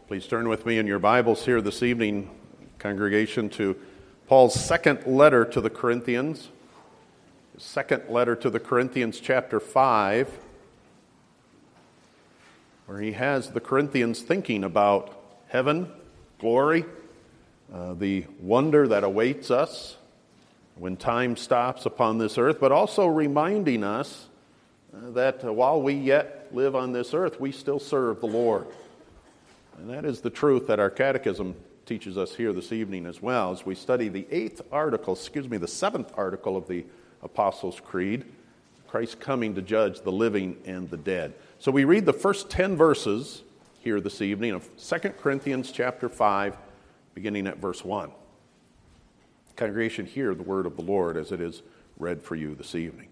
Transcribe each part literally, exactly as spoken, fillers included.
Please turn with me in your Bibles here this evening, congregation, to Paul's second letter to the Corinthians. Second letter to the Corinthians, chapter five, where he has the Corinthians thinking about heaven, glory, uh, the wonder that awaits us when time stops upon this earth, but also reminding us uh, that uh, while we yet live on this earth, we still serve the Lord. And that is the truth that our catechism teaches us here this evening as well, as we study the eighth article, excuse me, the seventh article of the Apostles' Creed, Christ coming to judge the living and the dead. So we read the first ten verses here this evening of Second Corinthians chapter five, beginning at verse one. Congregation, hear the word of the Lord as it is read for you this evening.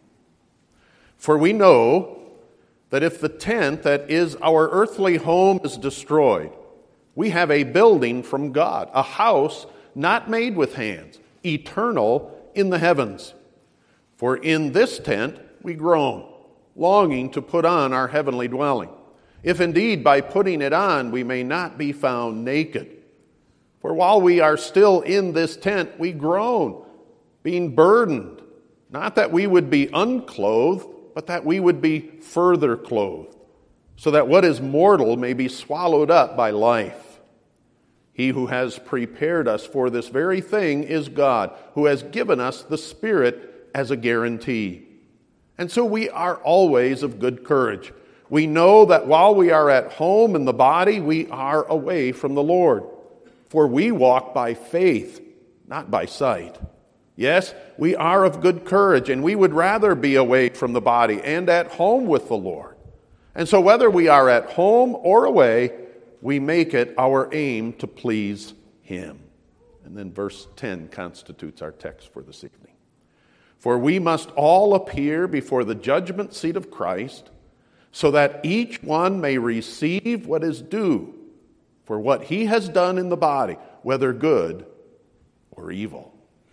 For we know that if the tent that is our earthly home is destroyed, we have a building from God, a house not made with hands, eternal in the heavens. For in this tent we groan, longing to put on our heavenly dwelling, if indeed by putting it on we may not be found naked. For while we are still in this tent, we groan, being burdened, not that we would be unclothed, but that we would be further clothed, so that what is mortal may be swallowed up by life. He who has prepared us for this very thing is God, who has given us the Spirit as a guarantee. And so we are always of good courage. We know that while we are at home in the body, we are away from the Lord. For we walk by faith, not by sight. Yes, we are of good courage, and we would rather be away from the body and at home with the Lord. And so whether we are at home or away, we make it our aim to please Him. And then verse ten constitutes our text for this evening. For we must all appear before the judgment seat of Christ, so that each one may receive what is due for what he has done in the body, whether good or evil.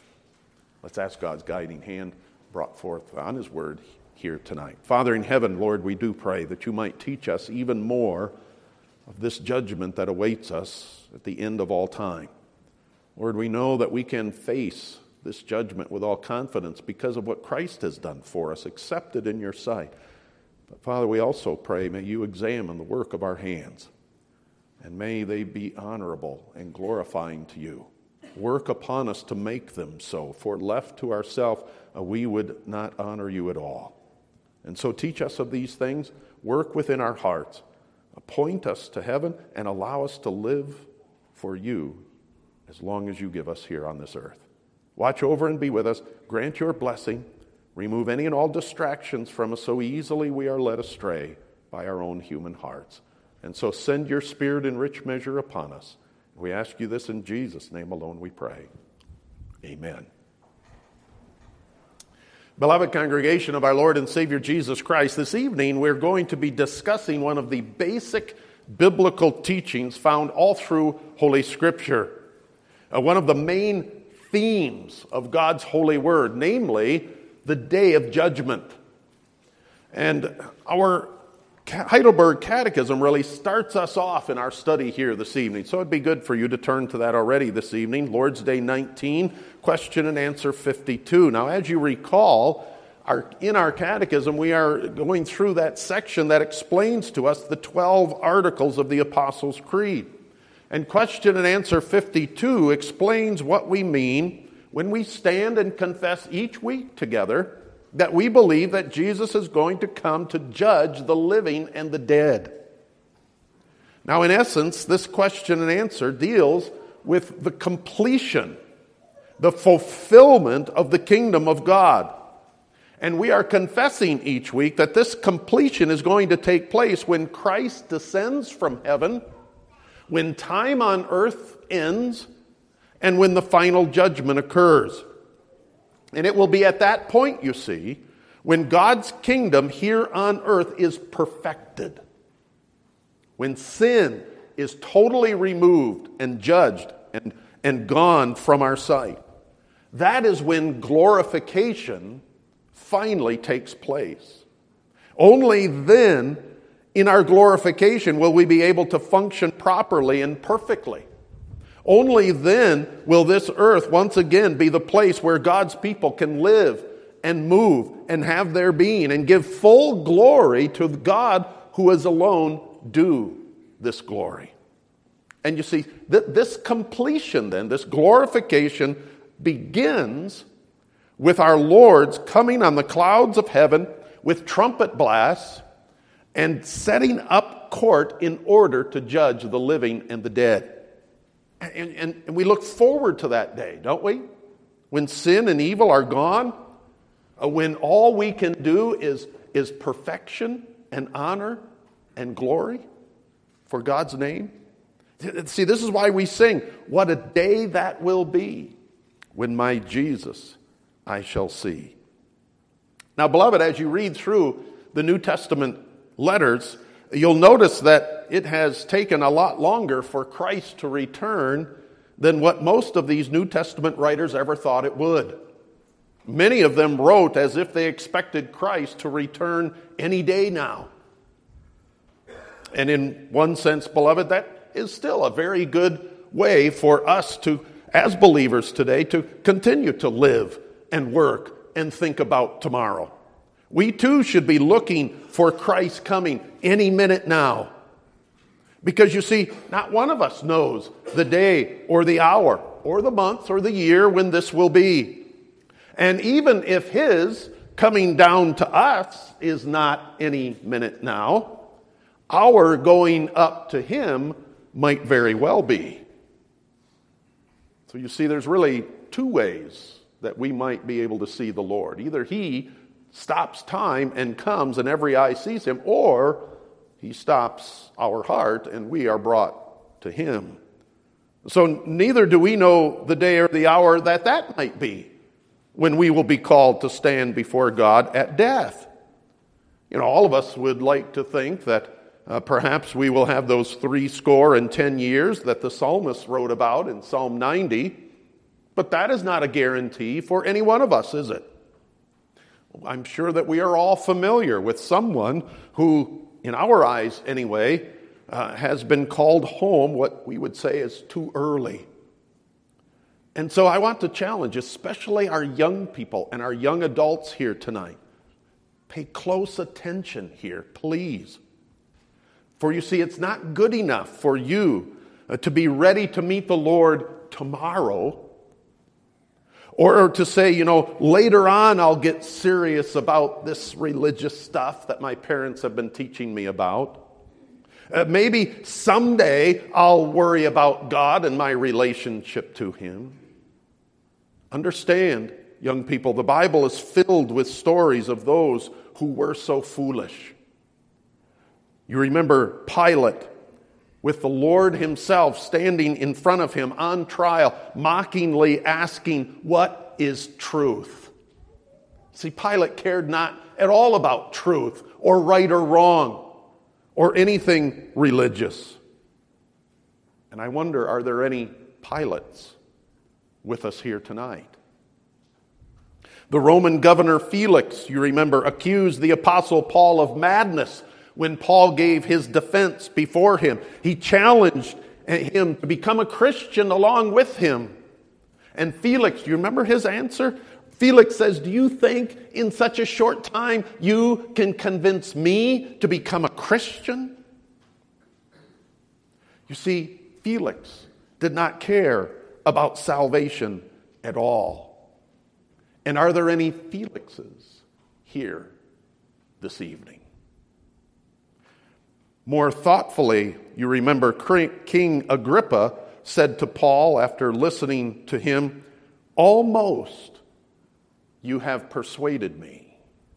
Let's ask God's guiding hand brought forth on His word here tonight. Father in heaven, Lord, we do pray that you might teach us even more of this judgment that awaits us at the end of all time. Lord, we know that we can face this judgment with all confidence because of what Christ has done for us, accepted in your sight. But Father, we also pray, may you examine the work of our hands, and may they be honorable and glorifying to you. Work upon us to make them so, for left to ourselves, uh, we would not honor you at all. And so teach us of these things, work within our hearts, appoint us to heaven, and allow us to live for you as long as you give us here on this earth. Watch over and be with us, grant your blessing, remove any and all distractions from us so easily we are led astray by our own human hearts. And so send your Spirit in rich measure upon us. We ask you this in Jesus' name alone we pray. Amen. Beloved congregation of our Lord and Savior Jesus Christ, this evening we're going to be discussing one of the basic biblical teachings found all through Holy Scripture. Uh, one of the main themes of God's holy word, namely the day of judgment. And our Heidelberg Catechism really starts us off in our study here this evening. So it'd be good for you to turn to that already this evening. Lord's Day nineteen, question and answer fifty-two. Now, as you recall, our, in our catechism, we are going through that section that explains to us the twelve articles of the Apostles' Creed. And question and answer fifty-two explains what we mean when we stand and confess each week together that we believe that Jesus is going to come to judge the living and the dead. Now, in essence, this question and answer deals with the completion, the fulfillment of the kingdom of God. And we are confessing each week that this completion is going to take place when Christ descends from heaven, when time on earth ends, and when the final judgment occurs. And it will be at that point, you see, when God's kingdom here on earth is perfected. When sin is totally removed and judged and, and gone from our sight. That is when glorification finally takes place. Only then, in our glorification will we be able to function properly and perfectly. Only then will this earth once again be the place where God's people can live and move and have their being and give full glory to God who is alone due this glory. And you see, th- this completion then, this glorification begins with our Lord's coming on the clouds of heaven with trumpet blasts and setting up court in order to judge the living and the dead. And, and, and we look forward to that day, don't we? When sin and evil are gone, uh, when all we can do is, is perfection and honor and glory for God's name. See, this is why we sing, what a day that will be when my Jesus I shall see. Now, beloved, as you read through the New Testament letters, you'll notice that it has taken a lot longer for Christ to return than what most of these New Testament writers ever thought it would. Many of them wrote as if they expected Christ to return any day now. And in one sense, beloved, that is still a very good way for us to, as believers today, to continue to live and work and think about tomorrow. We too should be looking for Christ coming any minute now. Because you see, not one of us knows the day or the hour or the month or the year when this will be. And even if his coming down to us is not any minute now, our going up to him might very well be. So you see, there's really two ways that we might be able to see the Lord. Either he stops time and comes and every eye sees him, or he stops our heart and we are brought to him. So neither do we know the day or the hour that that might be when we will be called to stand before God at death. You know, all of us would like to think that Uh, perhaps we will have those three score and ten years that the psalmist wrote about in Psalm ninety. But that is not a guarantee for any one of us, is it? I'm sure that we are all familiar with someone who, in our eyes anyway, uh, has been called home what we would say is too early. And so I want to challenge, especially our young people and our young adults here tonight. Pay close attention here, please. For you see, it's not good enough for you uh, to be ready to meet the Lord tomorrow, or to say, you know, later on I'll get serious about this religious stuff that my parents have been teaching me about. Uh, maybe someday I'll worry about God and my relationship to him. Understand, young people, the Bible is filled with stories of those who were so foolish. You remember Pilate with the Lord himself standing in front of him on trial, mockingly asking, what is truth? See, Pilate cared not at all about truth or right or wrong or anything religious. And I wonder, are there any Pilates with us here tonight? The Roman governor Felix, you remember, accused the apostle Paul of madness when Paul gave his defense before him. He challenged him to become a Christian along with him. And Felix, do you remember his answer? Felix says, do you think in such a short time you can convince me to become a Christian? You see, Felix did not care about salvation at all. And are there any Felixes here this evening? More thoughtfully, you remember King Agrippa said to Paul after listening to him, almost you have persuaded me.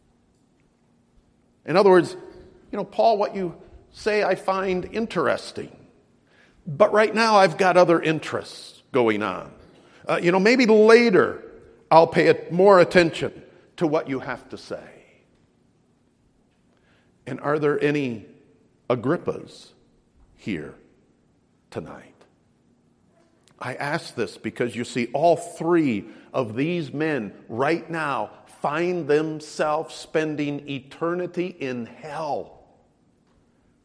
In other words, you know, Paul, what you say I find interesting, but right now I've got other interests going on. Uh, you know, maybe later I'll pay more attention to what you have to say. And are there any Agrippas here tonight? I ask this because you see, all three of these men right now find themselves spending eternity in hell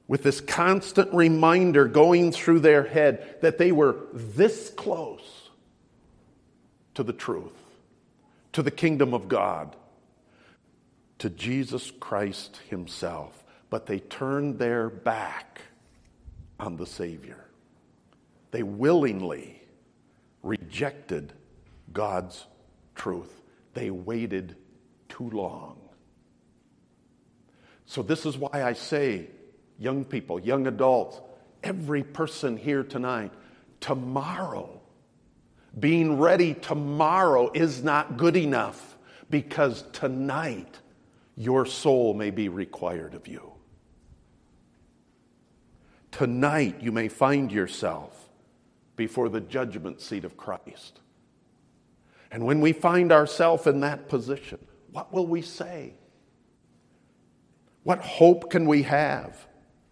with this constant reminder going through their head that they were this close to the truth, to the kingdom of God, to Jesus Christ himself. But they turned their back on the Savior. They willingly rejected God's truth. They waited too long. So this is why I say, young people, young adults, every person here tonight, tomorrow, being ready tomorrow is not good enough, because tonight your soul may be required of you. Tonight you may find yourself before the judgment seat of Christ. And when we find ourselves in that position, what will we say? What hope can we have?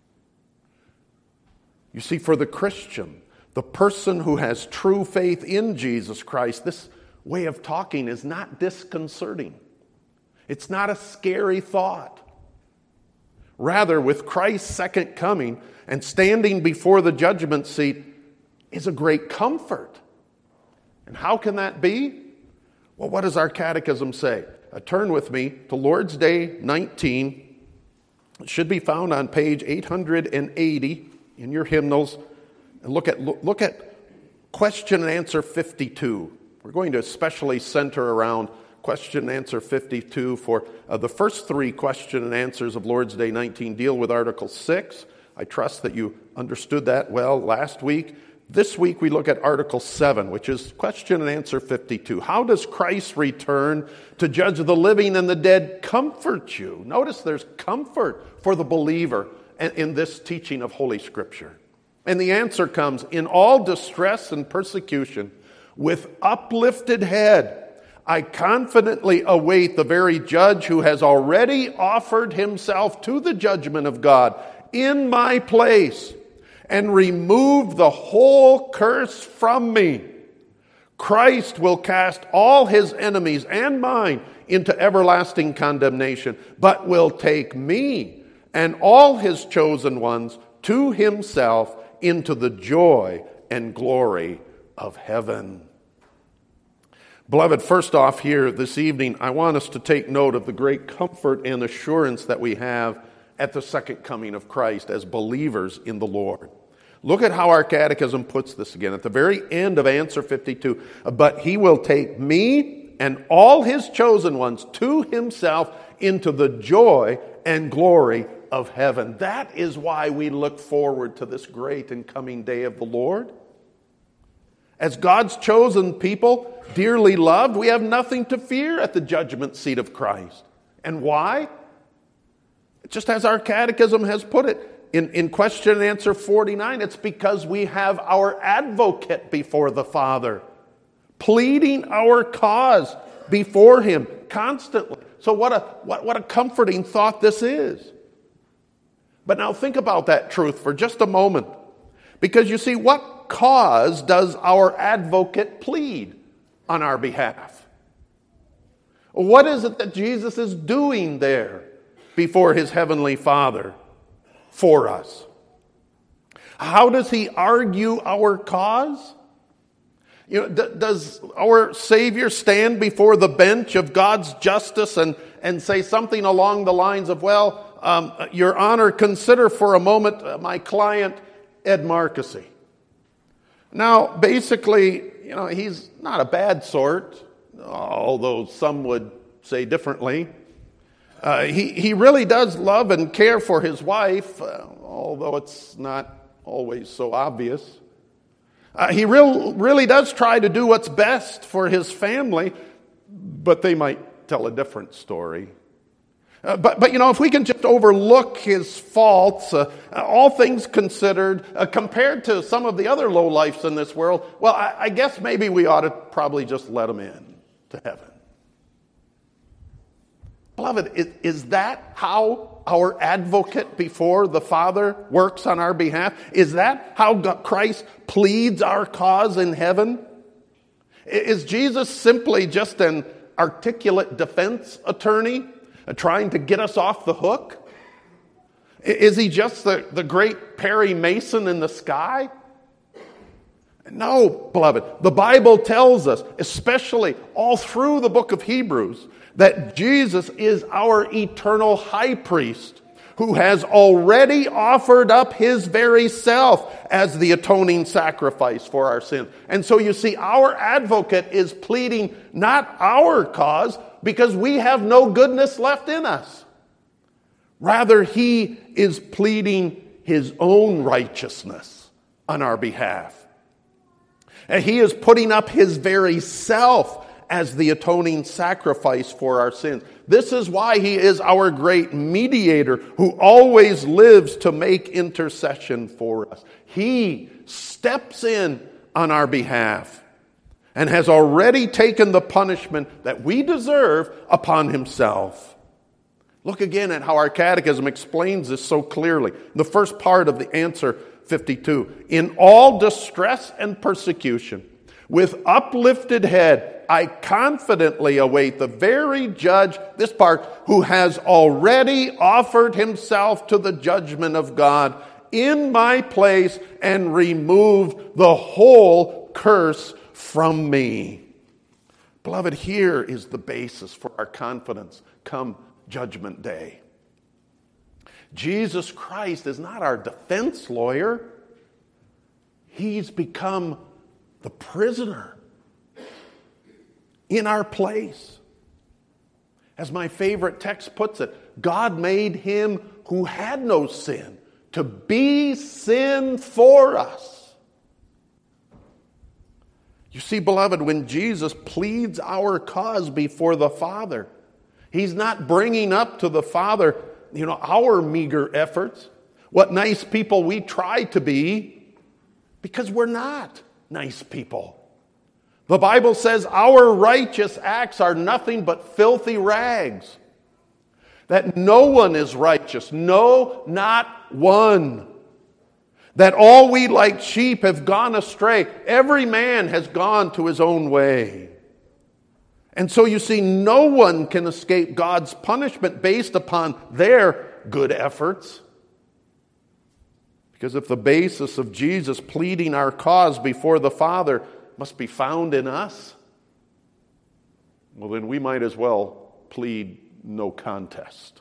You see, for the Christian, the person who has true faith in Jesus Christ, this way of talking is not disconcerting. It's not a scary thought. Rather, with Christ's second coming and standing before the judgment seat is a great comfort. And how can that be? Well, what does our catechism say? Uh, turn with me to Lord's Day nineteen. It should be found on page eight hundred eighty in your hymnals. And look at, look, look at question and answer fifty-two. We're going to especially center around question and answer fifty-two, for uh, the first three question and answers of Lord's Day nineteen deal with Article six. I trust that you understood that well last week. This week we look at Article seven, which is question and answer fifty-two. How does Christ's return to judge the living and the dead comfort you? Notice there's comfort for the believer in this teaching of Holy Scripture. And the answer comes, in all distress and persecution, with uplifted head, I confidently await the very judge who has already offered himself to the judgment of God in my place and removed the whole curse from me. Christ will cast all his enemies and mine into everlasting condemnation, but will take me and all his chosen ones to himself into the joy and glory of heaven. Beloved, first off here this evening, I want us to take note of the great comfort and assurance that we have at the second coming of Christ as believers in the Lord. Look at how our catechism puts this again at the very end of answer fifty-two. But he will take me and all his chosen ones to himself into the joy and glory of heaven. That is why we look forward to this great and coming day of the Lord. As God's chosen people, dearly loved, we have nothing to fear at the judgment seat of Christ. And why? Just as our catechism has put it, in, in question and answer forty-nine, it's because we have our advocate before the Father, pleading our cause before him constantly. So what a, what, what a comforting thought this is. But now think about that truth for just a moment. Because you see, what cause does our advocate plead on our behalf? What is it that Jesus is doing there before his heavenly Father for us? How does he argue our cause? You know, d- does our Savior stand before the bench of God's justice and, and say something along the lines of, well, um, Your Honor, consider for a moment uh, my client, Ed Marcusy. Now, basically, you know, he's not a bad sort, although some would say differently. Uh, he, he really does love and care for his wife, uh, although it's not always so obvious. Uh, he real, really does try to do what's best for his family, but they might tell a different story. Uh, but, but, you know, if we can just overlook his faults, uh, all things considered, uh, compared to some of the other lowlifes in this world, well, I, I guess maybe we ought to probably just let him in to heaven. Beloved, is, is that how our advocate before the Father works on our behalf? Is that how God, Christ pleads our cause in heaven? Is Jesus simply just an articulate defense attorney uh, trying to get us off the hook? Is he just the, the great Perry Mason in the sky? No, beloved. The Bible tells us, especially all through the book of Hebrews, that Jesus is our eternal high priest who has already offered up his very self as the atoning sacrifice for our sins. And so you see, our advocate is pleading not our cause because we have no goodness left in us. Rather, he is pleading his own righteousness on our behalf. And he is putting up his very self as the atoning sacrifice for our sins. This is why he is our great mediator who always lives to make intercession for us. He steps in on our behalf and has already taken the punishment that we deserve upon himself. Look again at how our catechism explains this so clearly. The first part of the answer fifty-two. In all distress and persecution, with uplifted head, I confidently await the very judge, this part, who has already offered himself to the judgment of God in my place and removed the whole curse from me. Beloved, here is the basis for our confidence come Judgment Day. Jesus Christ is not our defense lawyer. He's become the prisoner in our place. As my favorite text puts it, God made him who had no sin to be sin for us. You see, beloved, when Jesus pleads our cause before the Father, he's not bringing up to the Father, you know, our meager efforts, what nice people we try to be, because we're not nice people. The Bible says our righteous acts are nothing but filthy rags. That no one is righteous. No, not one. That all we like sheep have gone astray. Every man has gone to his own way. And so you see, no one can escape God's punishment based upon their good efforts. Because if the basis of Jesus pleading our cause before the Father must be found in us, well, then we might as well plead no contest.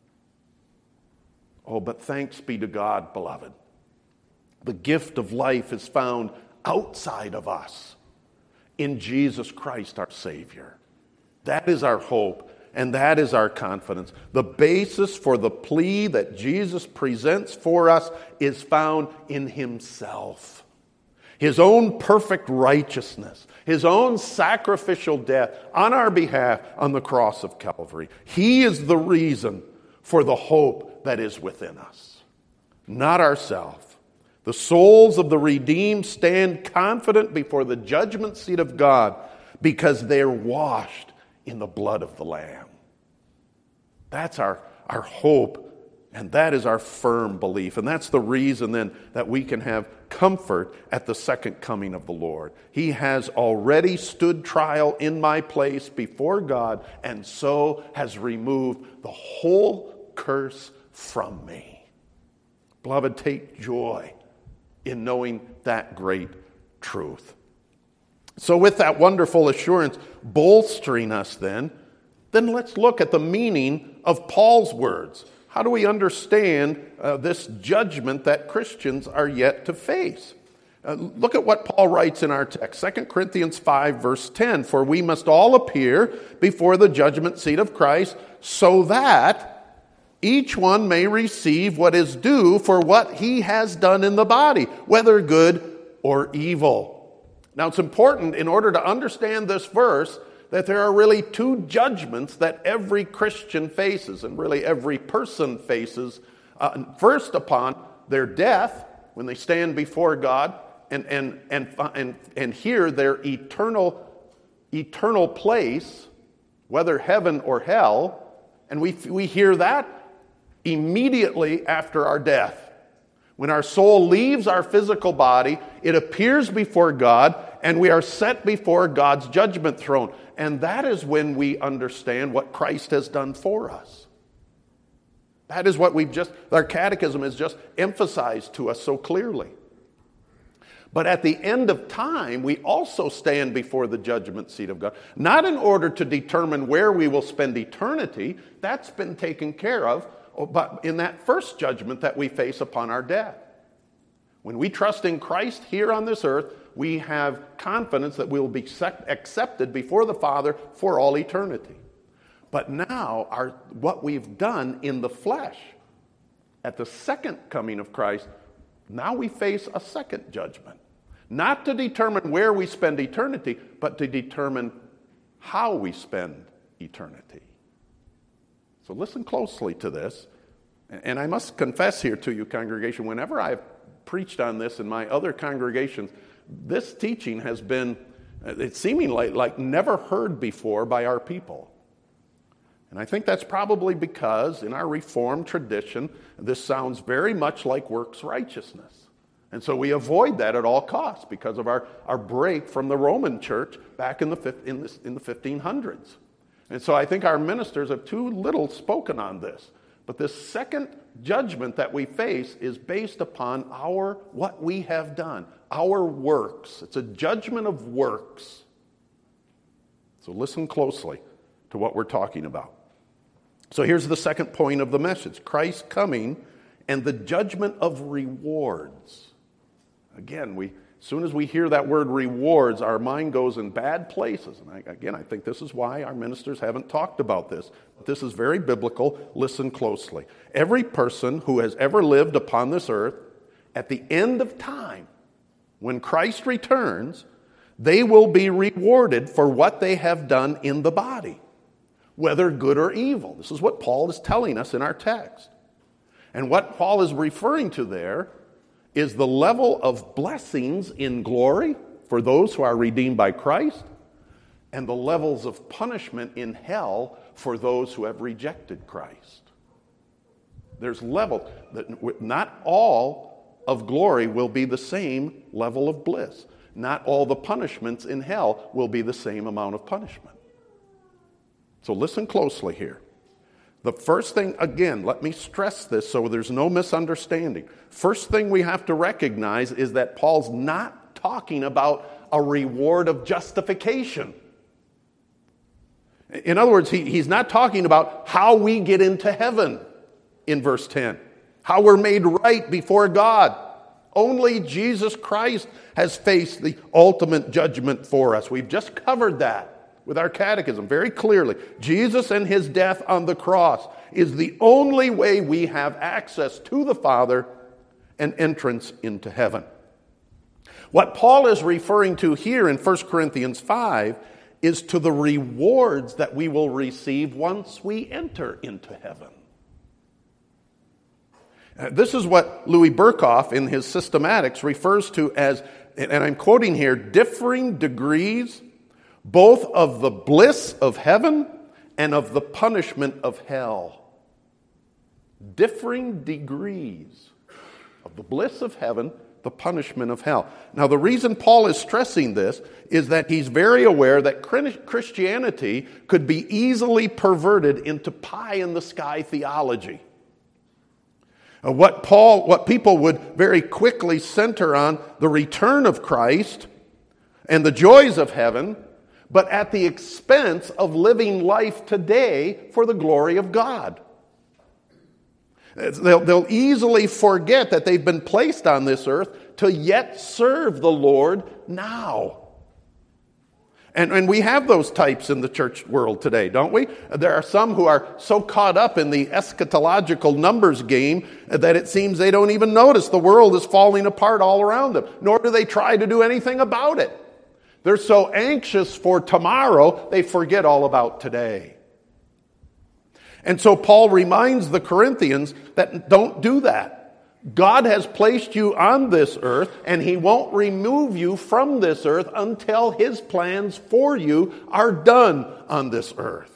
Oh, but thanks be to God, beloved. The gift of life is found outside of us in Jesus Christ, our Savior. That is our hope, and that is our confidence. The basis for the plea that Jesus presents for us is found in himself. His own perfect righteousness, his own sacrificial death on our behalf on the cross of Calvary. He is the reason for the hope that is within us, not ourselves. The souls of the redeemed stand confident before the judgment seat of God because they're washed in the blood of the Lamb. That's our, our hope, and that is our firm belief. And that's the reason then that we can have comfort at the second coming of the Lord. He has already stood trial in my place before God, and so has removed the whole curse from me. Beloved, take joy in knowing that great truth. So with that wonderful assurance bolstering us then, then let's look at the meaning of Paul's words. How do we understand uh, this judgment that Christians are yet to face? Uh, look at what Paul writes in our text, Second Corinthians five, verse ten. For we must all appear before the judgment seat of Christ, so that each one may receive what is due for what he has done in the body, whether good or evil. Now, it's important in order to understand this verse that there are really two judgments that every Christian faces, and really every person faces. Uh, first, upon their death, when they stand before God and and and and, and hear their eternal eternal place, whether heaven or hell, and we we hear that immediately after our death. When our soul leaves our physical body, it appears before God, and we are set before God's judgment throne. And that is when we understand what Christ has done for us. That is what we've just, our catechism has just emphasized to us so clearly. But at the end of time, we also stand before the judgment seat of God, not in order to determine where we will spend eternity. That's been taken care of but in that first judgment that we face upon our death. When we trust in Christ here on this earth, we have confidence that we will be accepted before the Father for all eternity. But now, our, what we've done in the flesh, at the second coming of Christ, now we face a second judgment. Not to determine where we spend eternity, but to determine how we spend eternity. So listen closely to this. And I must confess here to you, congregation, whenever I've preached on this in my other congregations, this teaching has been, it's seeming like, like never heard before by our people. And I think that's probably because in our Reformed tradition, this sounds very much like works righteousness. And so we avoid that at all costs because of our, our break from the Roman church back in the, in, the, in the fifteen hundreds. And so I think our ministers have too little spoken on this. But this second judgment that we face is based upon our, what we have done, our works. It's a judgment of works. So listen closely to what we're talking about. So here's the second point of the message: Christ's coming and the judgment of rewards. Again, we, as soon as we hear that word rewards, our mind goes in bad places. And I, again, I think this is why our ministers haven't talked about this. But this is very biblical. Listen closely. Every person who has ever lived upon this earth, at the end of time, when Christ returns, they will be rewarded for what they have done in the body, whether good or evil. This is what Paul is telling us in our text. And what Paul is referring to there is the level of blessings in glory for those who are redeemed by Christ, and the levels of punishment in hell for those who have rejected Christ. There's levels that not all of glory will be the same level of bliss. Not all the punishments in hell will be the same amount of punishment. So listen closely here. The first thing, again, let me stress this so there's no misunderstanding. First thing we have to recognize is that Paul's not talking about a reward of justification. In other words, he, he's not talking about how we get into heaven in verse ten, how we're made right before God. Only Jesus Christ has faced the ultimate judgment for us. We've just covered that with our catechism very clearly. Jesus and his death on the cross is the only way we have access to the Father and entrance into heaven. What Paul is referring to here in First Corinthians five is to the rewards that we will receive once we enter into heaven. This is what Louis Berkhoff in his Systematics refers to as, and I'm quoting here, differing degrees both of the bliss of heaven and of the punishment of hell. Differing degrees of the bliss of heaven, the punishment of hell. Now, the reason Paul is stressing this is that he's very aware that Christianity could be easily perverted into pie-in-the-sky theology. Uh, what Paul, what people would very quickly center on the return of Christ and the joys of heaven, but at the expense of living life today for the glory of God. They'll, they'll easily forget that they've been placed on this earth to yet serve the Lord now. And, and we have those types in the church world today, don't we? There are some who are so caught up in the eschatological numbers game that it seems they don't even notice the world is falling apart all around them, nor do they try to do anything about it. They're so anxious for tomorrow, they forget all about today. And so Paul reminds the Corinthians that don't do that. God has placed you on this earth, and he won't remove you from this earth until his plans for you are done on this earth.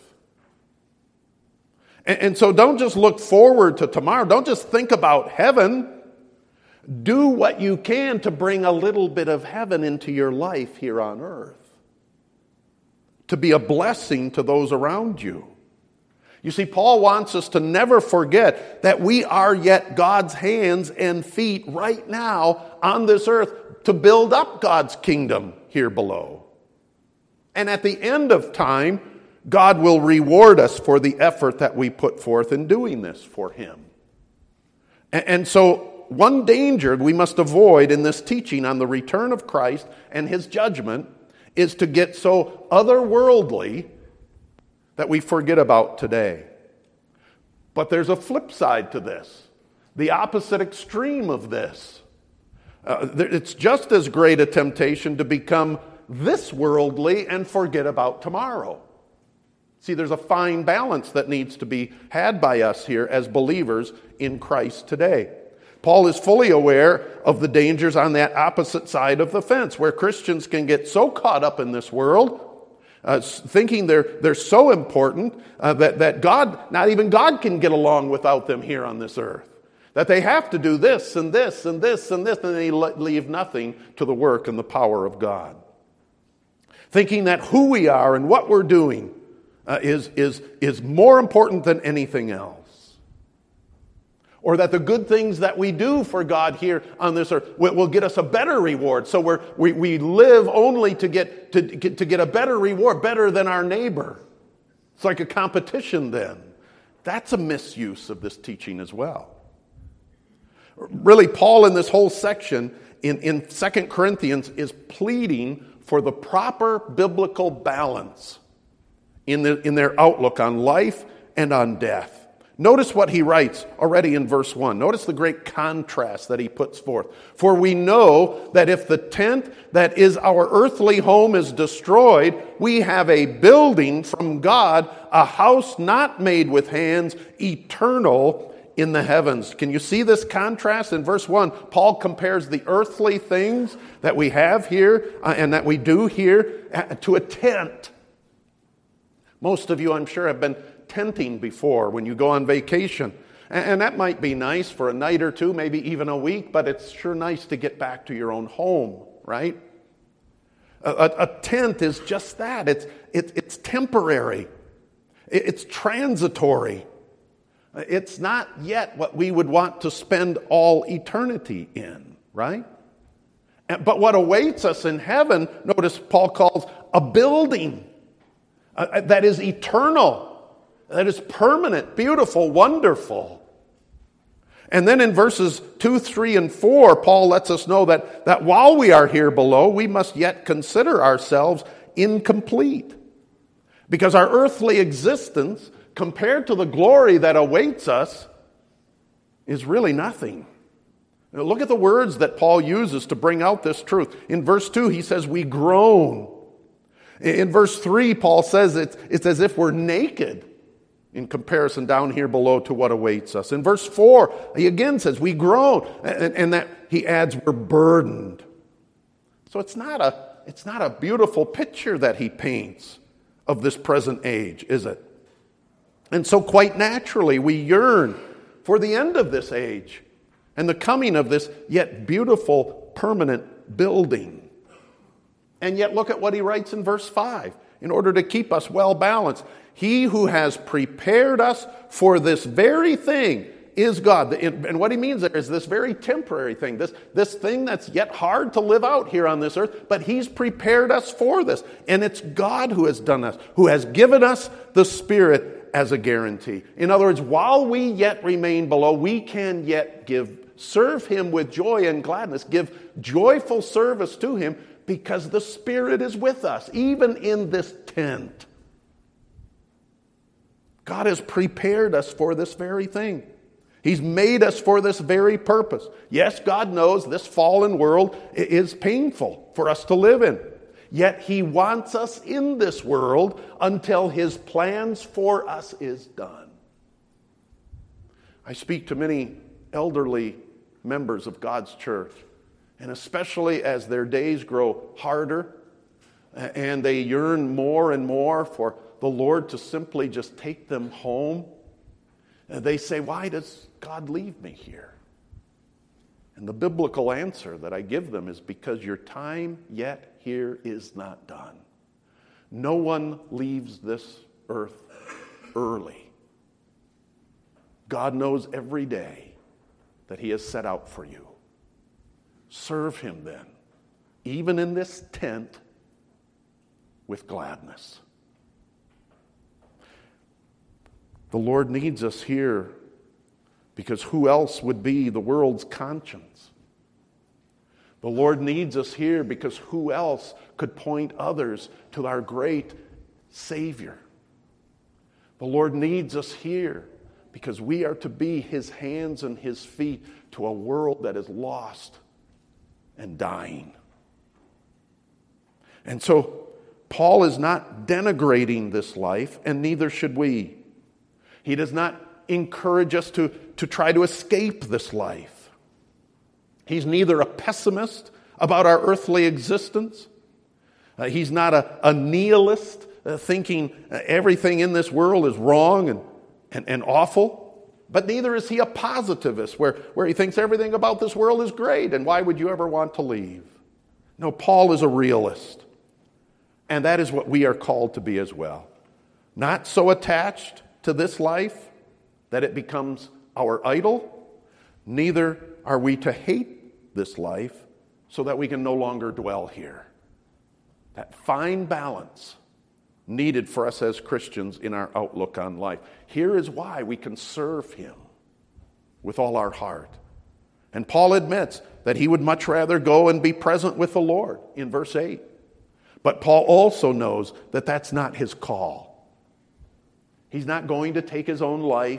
And, and so don't just look forward to tomorrow. Don't just think about heaven. Do what you can to bring a little bit of heaven into your life here on earth, to be a blessing to those around you. You see, Paul wants us to never forget that we are yet God's hands and feet right now on this earth to build up God's kingdom here below. And at the end of time, God will reward us for the effort that we put forth in doing this for Him. And so one danger we must avoid in this teaching on the return of Christ and His judgment is to get so otherworldly that we forget about today. But there's a flip side to this, the opposite extreme of this. Uh, it's just as great a temptation to become this worldly and forget about tomorrow. See, there's a fine balance that needs to be had by us here as believers in Christ today. Paul is fully aware of the dangers on that opposite side of the fence, where Christians can get so caught up in this world, Uh, thinking they're they're so important uh, that, that God, not even God can get along without them here on this earth. That they have to do this and this and this and this, and they leave nothing to the work and the power of God. Thinking that who we are and what we're doing uh, is, is, is more important than anything else. Or that the good things that we do for God here on this earth will, will get us a better reward. So we're, we we live only to get to, get to get a better reward, better than our neighbor. It's like a competition then. That's a misuse of this teaching as well. Really, Paul in this whole section in, in Second Corinthians is pleading for the proper biblical balance in, the, in their outlook on life and on death. Notice what he writes already in verse one. Notice the great contrast that he puts forth. For we know that if the tent that is our earthly home is destroyed, we have a building from God, a house not made with hands, eternal in the heavens. Can you see this contrast? In verse one, Paul compares the earthly things that we have here uh, and that we do here uh, to a tent. Most of you, I'm sure, have been tenting before when you go on vacation. And that might be nice for a night or two, maybe even a week, but it's sure nice to get back to your own home, right? A, a, a tent is just that. It's, it, it's temporary. It, it's transitory. It's not yet what we would want to spend all eternity in, right? But what awaits us in heaven, notice Paul calls a building uh, that is eternal. That is permanent, beautiful, wonderful. And then in verses two, three, and four, Paul lets us know that, that while we are here below, we must yet consider ourselves incomplete. Because our earthly existence, compared to the glory that awaits us, is really nothing. Now look at the words that Paul uses to bring out this truth. In verse two, he says, we groan. In verse three, Paul says it's, it's as if we're naked in comparison down here below to what awaits us. In verse four, he again says, we groan. And, and that he adds, we're burdened. So it's not a, it's not a beautiful picture that he paints of this present age, is it? And so quite naturally, we yearn for the end of this age and the coming of this yet beautiful permanent building. And yet look at what he writes in verse five. In order to keep us well balanced, he who has prepared us for this very thing is God. And what he means there is this very temporary thing, this, this thing that's yet hard to live out here on this earth, but he's prepared us for this. And it's God who has done this, who has given us the Spirit as a guarantee. In other words, while we yet remain below, we can yet give, serve him with joy and gladness, give joyful service to him, because the Spirit is with us, even in this tent. God has prepared us for this very thing. He's made us for this very purpose. Yes, God knows this fallen world is painful for us to live in. Yet he wants us in this world until his plans for us is done. I speak to many elderly members of God's church, and especially as their days grow harder and they yearn more and more for the Lord to simply just take them home, and they say, why does God leave me here? And the biblical answer that I give them is because your time yet here is not done. No one leaves this earth early. God knows every day that he has set out for you. Serve him then, even in this tent, with gladness. The Lord needs us here because who else would be the world's conscience? The Lord needs us here because who else could point others to our great Savior? The Lord needs us here because we are to be his hands and his feet to a world that is lost and dying. And so Paul is not denigrating this life, and neither should we. He does not encourage us to, to try to escape this life. He's neither a pessimist about our earthly existence. Uh, he's not a, a nihilist uh, thinking uh, everything in this world is wrong and, and, and awful. But neither is he a positivist where, where he thinks everything about this world is great and why would you ever want to leave? No, Paul is a realist. And that is what we are called to be as well. Not so attached to this life that it becomes our idol. Neither are we to hate this life so that we can no longer dwell here. That fine balance needed for us as Christians in our outlook on life. Here is why we can serve him with all our heart. And Paul admits that he would much rather go and be present with the Lord in verse eight. But Paul also knows that that's not his call. He's not going to take his own life.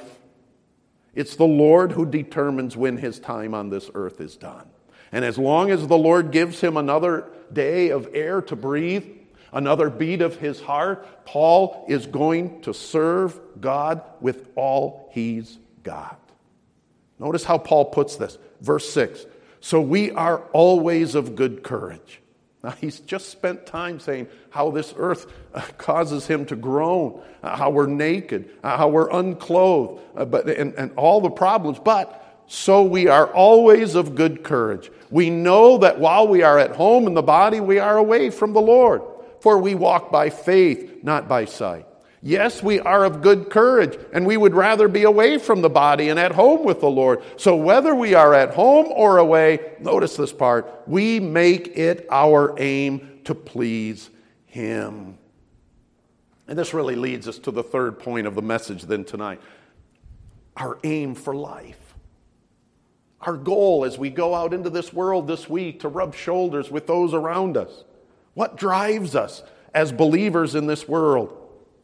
It's the Lord who determines when his time on this earth is done. And as long as the Lord gives him another day of air to breathe, another beat of his heart, Paul is going to serve God with all he's got. Notice how Paul puts this. Verse six. So we are always of good courage. Now, he's just spent time saying how this earth causes him to groan, how we're naked, how we're unclothed, but and, and all the problems. But so we are always of good courage. We know that while we are at home in the body, we are away from the Lord. For we walk by faith, not by sight. Yes, we are of good courage, and we would rather be away from the body and at home with the Lord. So whether we are at home or away, notice this part, we make it our aim to please him. And this really leads us to the third point of the message then tonight. Our aim for life. Our goal as we go out into this world this week to rub shoulders with those around us. What drives us as believers in this world?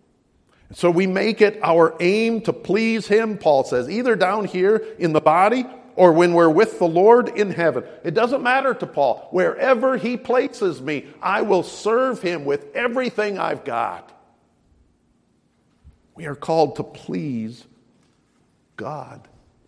So we make it our aim to please him, Paul says, either down here in the body or when we're with the Lord in heaven. It doesn't matter to Paul. Wherever he places me, I will serve him with everything I've got. We are called to please God.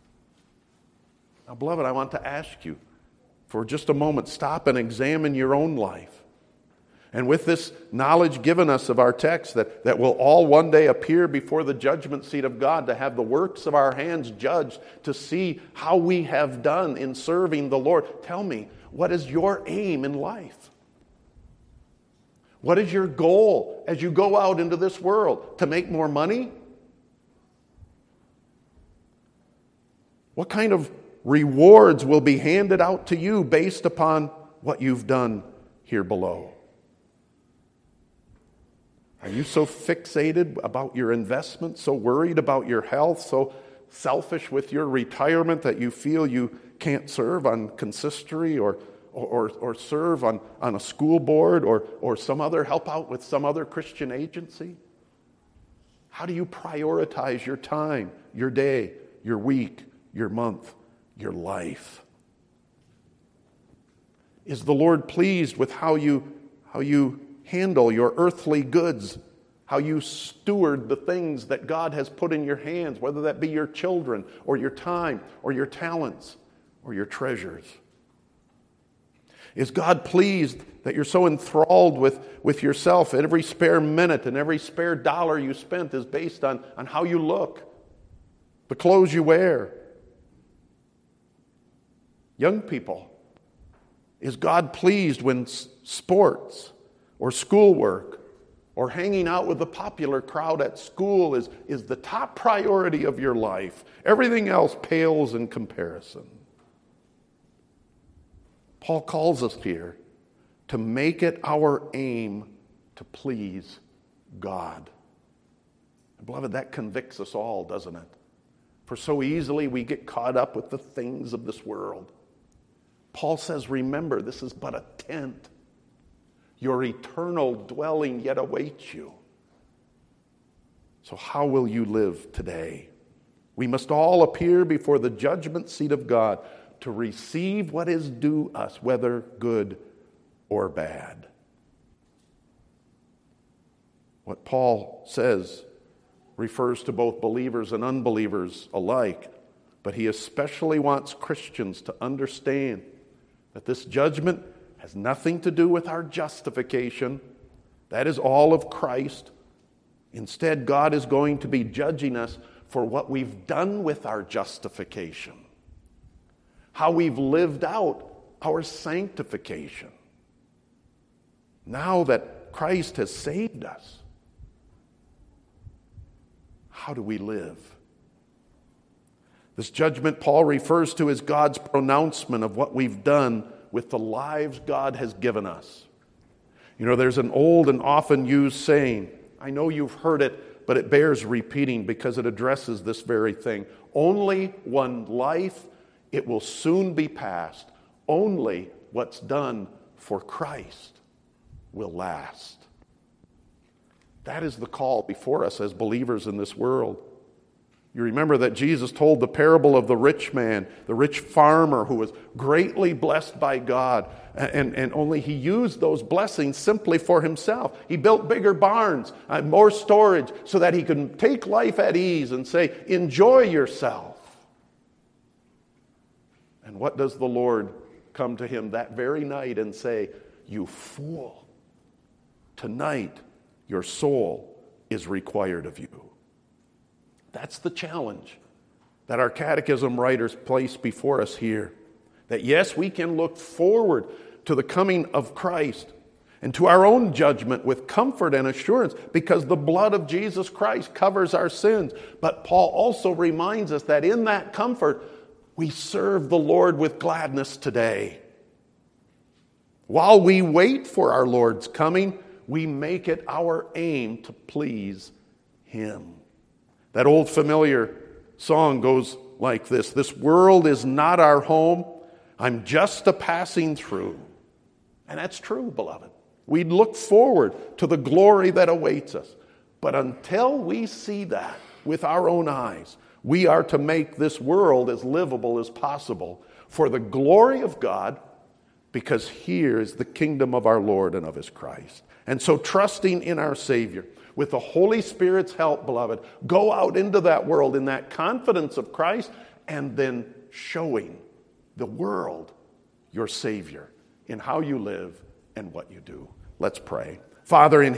Now, beloved, I want to ask you for just a moment, stop and examine your own life. And with this knowledge given us of our text that, that will all one day appear before the judgment seat of God to have the works of our hands judged, to see how we have done in serving the Lord. Tell me, what is your aim in life? What is your goal as you go out into this world? To make more money? What kind of rewards will be handed out to you based upon what you've done here below? Are you so fixated about your investment, so worried about your health, so selfish with your retirement that you feel you can't serve on consistory or or, or serve on, on a school board or, or some other, help out with some other Christian agency? How do you prioritize your time, your day, your week, your month, your life? Is the Lord pleased with how you how you handle your earthly goods, how you steward the things that God has put in your hands, whether that be your children or your time or your talents or your treasures? Is God pleased that you're so enthralled with, with yourself? Every spare minute and every spare dollar you spent is based on, on how you look, the clothes you wear. Young people, is God pleased when sports or schoolwork or hanging out with the popular crowd at school is, is the top priority of your life. Everything else pales in comparison. Paul calls us here to make it our aim to please God. And beloved, that convicts us all, doesn't it? For so easily we get caught up with the things of this world. Paul says, remember, this is but a tent. Your eternal dwelling yet awaits you. So how will you live today? We must all appear before the judgment seat of God to receive what is due us, whether good or bad. What Paul says refers to both believers and unbelievers alike, but he especially wants Christians to understand that this judgment has nothing to do with our justification. That is all of Christ. Instead, God is going to be judging us for what we've done with our justification, how we've lived out our sanctification. Now that Christ has saved us, how do we live? This judgment Paul refers to as God's pronouncement of what we've done with the lives God has given us. You know, there's an old and often used saying, I know you've heard it, but it bears repeating because it addresses this very thing. Only one life, it will soon be past. Only what's done for Christ will last. That is the call before us as believers in this world. You remember that Jesus told the parable of the rich man, the rich farmer who was greatly blessed by God, and, and only he used those blessings simply for himself. He built bigger barns, uh, more storage, so that he could take life at ease and say, enjoy yourself. And what does the Lord come to him that very night and say, you fool, tonight your soul is required of you. That's the challenge that our catechism writers place before us here. That yes, we can look forward to the coming of Christ and to our own judgment with comfort and assurance because the blood of Jesus Christ covers our sins. But Paul also reminds us that in that comfort, we serve the Lord with gladness today. While we wait for our Lord's coming, we make it our aim to please Him. That old familiar song goes like this. This world is not our home. I'm just a passing through. And that's true, beloved. We look forward to the glory that awaits us. But until we see that with our own eyes, we are to make this world as livable as possible for the glory of God, because here is the kingdom of our Lord and of His Christ. And so trusting in our Savior, with the Holy Spirit's help, beloved, go out into that world in that confidence of Christ and then showing the world your Savior in how you live and what you do. Let's pray. Father in